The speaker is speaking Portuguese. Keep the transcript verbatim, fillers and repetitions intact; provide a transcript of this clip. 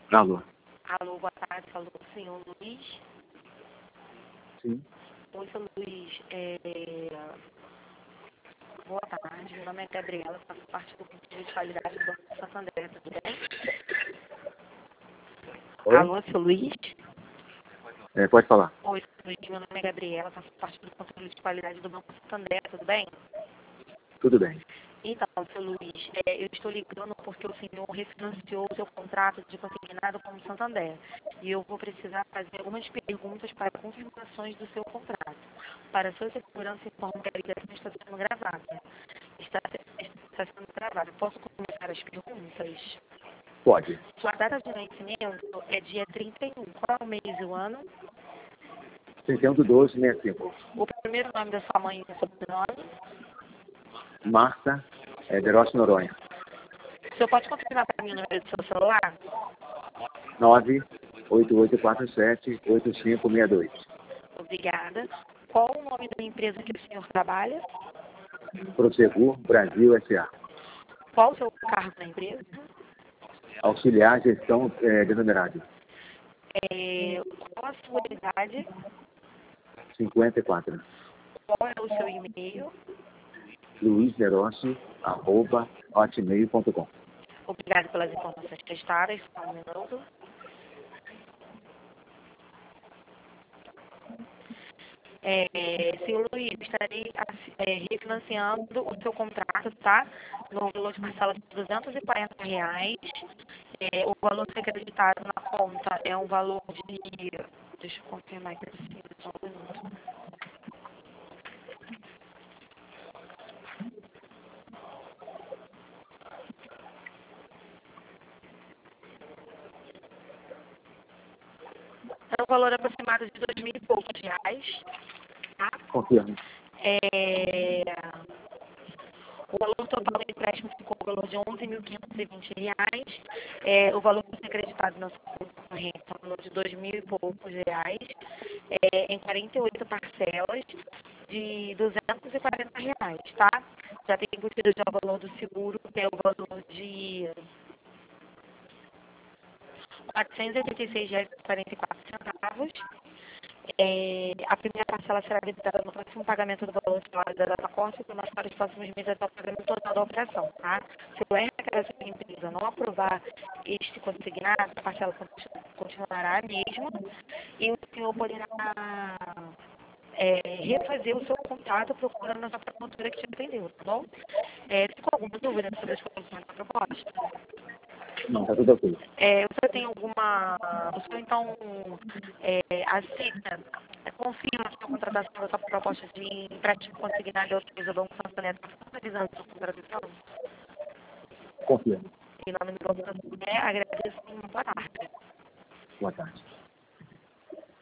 Alô? Alô, boa tarde, falou o senhor Luiz. Sim. Oi, seu Luiz. É... Boa tarde, meu nome é Gabriela, faço parte do Conselho de Qualidade do Banco Santander, tudo bem? Oi? Alô, seu Luiz? É, pode falar. Oi, seu Luiz, meu nome é Gabriela, faço parte do Conselho de Qualidade do Banco Santander, tudo bem? Tudo bem. Então, seu Luiz, é, eu estou ligando porque o senhor refinanciou o seu contrato de consignado com o Santander. E eu vou precisar fazer algumas perguntas para confirmações do seu contrato. Para sua segurança, informo que a ligação está sendo gravada. Está, está sendo gravada. Posso começar as perguntas? Pode. Sua data de nascimento é dia trinta e um. Qual é o mês e o ano? trinta e um de doze, sessenta e cinco. O primeiro nome da sua mãe e o sobrenome? Marta é, Derossi Noronha. O senhor pode confirmar para mim o número do seu celular? nove oito oito quatro sete oito cinco seis dois. Obrigada. Qual o nome da empresa que o senhor trabalha? Prosegur Brasil S A. Qual o seu cargo na empresa? Auxiliar Gestão é, Denumerada. É, qual a sua idade? cinquenta e quatro. Qual é o seu e-mail? Luiz Derossi, arroba, hotmail ponto com. Obrigada pelas informações prestadas. Só um minuto. É, senhor Luiz, estarei é, refinanciando o seu contrato, tá? No valor de parcela de duzentos e quarenta reais. É, o valor que é acreditado na conta é um valor de... Deixa eu confirmar aqui, só um minuto. É um valor aproximado de dois mil e poucos reais, tá? Confirmo. É, o valor total do empréstimo ficou o valor de onze mil quinhentos e vinte reais. É, o valor que foi acreditado na sua conta corrente é o valor de dois mil e poucos reais, é, em quarenta e oito parcelas de duzentos e quarenta reais, tá? Já tem embutido já o valor do seguro, que é o valor de quatrocentos e oitenta e seis reais e quarenta e quatro centavos. É, a primeira parcela será debitada no próximo pagamento do valor do salário da data corte, e mais para os próximos meses até o pagamento total da operação, tá? Se o R H da sua empresa não aprovar este consignado, a parcela continuará a mesma e o senhor poderá é, refazer o seu contrato procurando a sua promotora que te atendeu, tá bom? É, ficou alguma dúvida sobre as condições da proposta? Não, está tudo ok. É, o senhor tem alguma... O senhor, então, é, aceita, é, confirma que a contratação da sua proposta de empréstimo consignado e autoriza o Banco Santander para finalizando a sua contratação? Confirmo. Em nome do Banco Santander, agradeço e boa tarde. Boa tarde.